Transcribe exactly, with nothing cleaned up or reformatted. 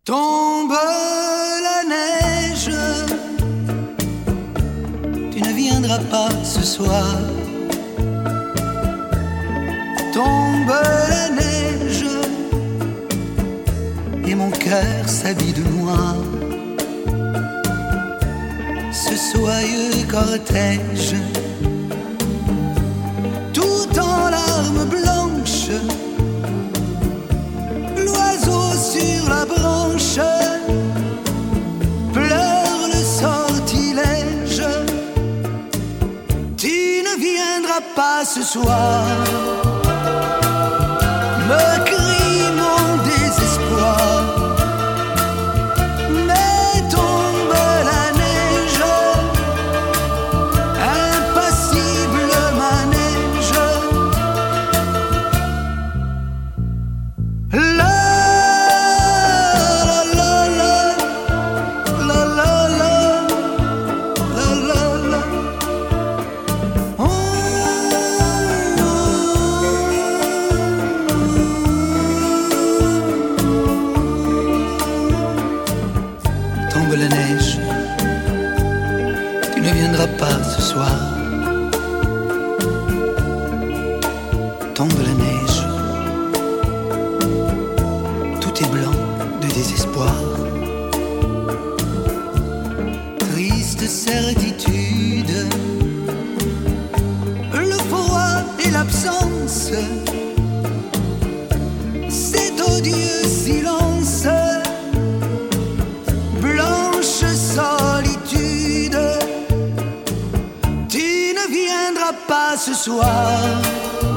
Tombe la neige, tu ne viendras pas ce soir. Tombe la neige, et mon cœur s'habille de noir. Ce soyeux cortège, tout en larmes blanches, l'oiseau sur la branche pleure le sortilège. Tu ne viendras pas ce soir, me crie mon désespoir. Mais tombe la neige, impassible manège. La tombe la neige, tu ne viendras pas ce soir. Tombe la neige, tout est blanc de désespoir. Triste certitude, le froid et l'absence, cet odieux silence. Blanche solitude, tu ne viendras pas ce soir.